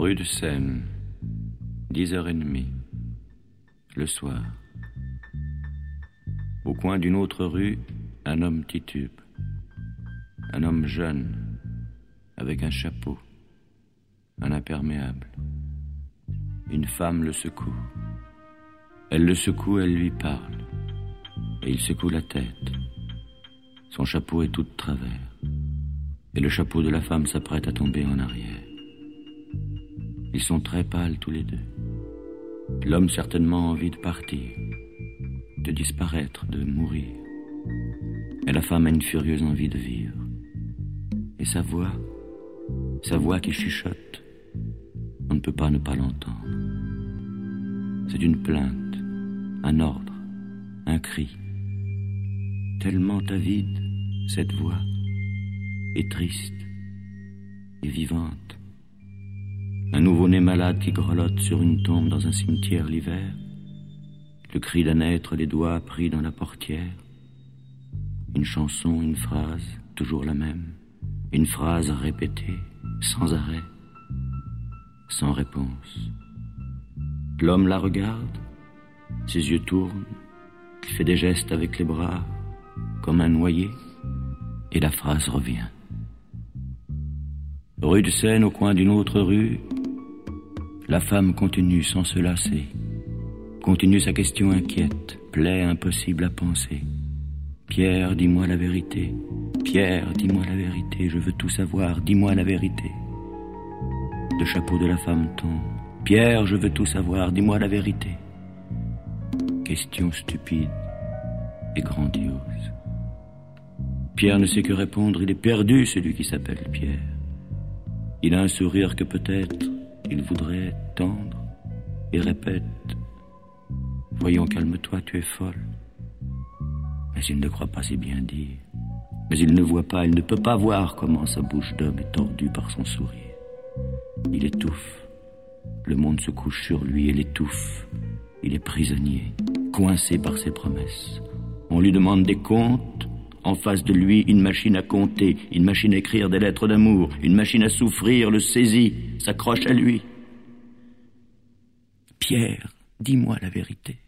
Rue de Seine, 10h30, le soir. Au coin d'une autre rue, un homme titube. Un homme jeune, avec un chapeau, un imperméable. Une femme le secoue. Elle le secoue, elle lui parle. Et il secoue la tête. Son chapeau est tout de travers. Et le chapeau de la femme s'apprête à tomber en arrière. Ils sont très pâles tous les deux. L'homme certainement a envie de partir, de disparaître, de mourir. Et la femme a une furieuse envie de vivre. Et sa voix qui chuchote, on ne peut pas ne pas l'entendre. C'est une plainte, un ordre, un cri. Tellement avide, cette voix est triste et vivante. Un nouveau-né malade qui grelotte sur une tombe dans un cimetière l'hiver. Le cri d'un être, les doigts pris dans la portière. Une chanson, une phrase, toujours la même. Une phrase répétée, sans arrêt, sans réponse. L'homme la regarde, ses yeux tournent, il fait des gestes avec les bras, comme un noyé, et la phrase revient. Rue de Seine, au coin d'une autre rue, la femme continue sans se lasser, continue sa question inquiète, plaie impossible à penser. Pierre, dis-moi la vérité. Pierre, dis-moi la vérité. Je veux tout savoir, dis-moi la vérité. Le chapeau de la femme tombe. Pierre, je veux tout savoir, dis-moi la vérité. Question stupide et grandiose. Pierre ne sait que répondre, il est perdu, celui qui s'appelle Pierre. Il a un sourire que peut-être il voudrait tendre et répète: voyons, calme-toi, tu es folle. Mais il ne croit pas si bien dire. Mais il ne voit pas, il ne peut pas voir comment sa bouche d'homme est tordue par son sourire. Il étouffe. Le monde se couche sur lui et l'étouffe. Il est prisonnier, coincé par ses promesses. On lui demande des comptes. En face de lui, une machine à compter, une machine à écrire des lettres d'amour, une machine à souffrir, le saisit, s'accroche à lui. Pierre, dis-moi la vérité.